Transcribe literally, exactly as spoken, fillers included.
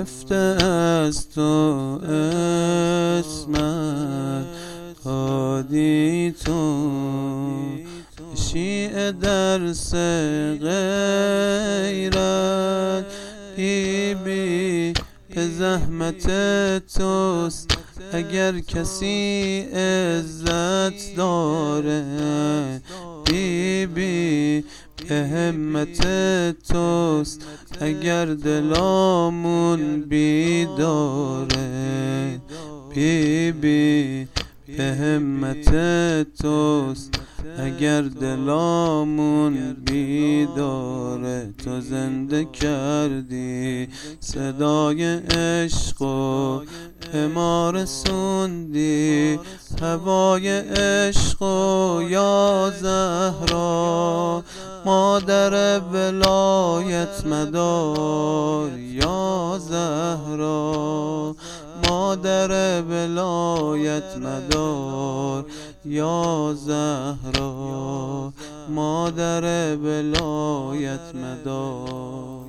گرفته از تو اسمت دادی تو، شیعه درس غیرت بی بی به زحمت توست. اگر کسی عزت داره بی بی به همت توست. اگر دلامون بیداره بی بی به همت توست. اگر دلامون بیداره تو زنده کردی صدای عشق و به ما رسوندی هوای عشق و یا زهرا مادر ولایت مدار یا زهرا مادر ولایت مدار یا زهرا مادر ولایت مدار.